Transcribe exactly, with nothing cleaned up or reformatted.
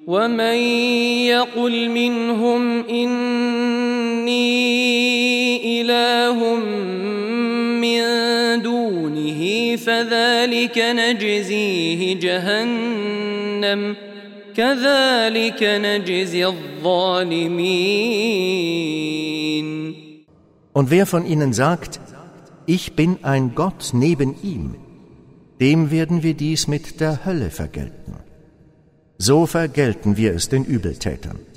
ومن يقل منهم إني إله من دونه فذلك نجزيه جهنم كذلك نجزي الظالمين. Und wer von ihnen sagt, ich bin ein Gott neben ihm, dem werden wir dies mit der Hölle vergelten. So vergelten wir es den Übeltätern.